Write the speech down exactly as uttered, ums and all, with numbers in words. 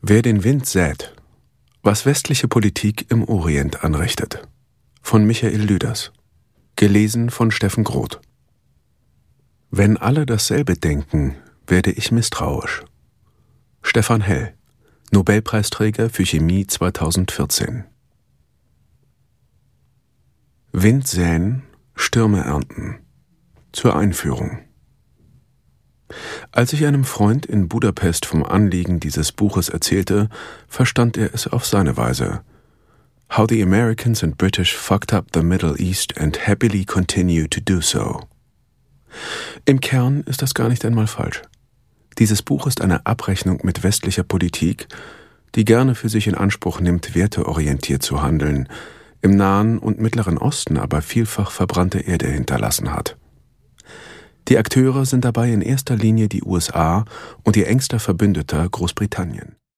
Wer den Wind sät, was westliche Politik im Orient anrichtet. Von Michael Lüders. Gelesen von Steffen Groth. Wenn alle dasselbe denken, werde ich misstrauisch. Stefan Hell, Nobelpreisträger für Chemie zweitausendvierzehn. Wind säen, Stürme ernten. Zur Einführung. Als ich einem Freund in Budapest vom Anliegen dieses Buches erzählte, verstand er es auf seine Weise. How the Americans and British fucked up the Middle East and happily continue to do so. Im Kern ist das gar nicht einmal falsch. Dieses Buch ist eine Abrechnung mit westlicher Politik, die gerne für sich in Anspruch nimmt, werteorientiert zu handeln, im Nahen und Mittleren Osten aber vielfach verbrannte Erde hinterlassen hat. Die Akteure sind dabei in erster Linie die U S A und ihr engster Verbündeter Großbritannien.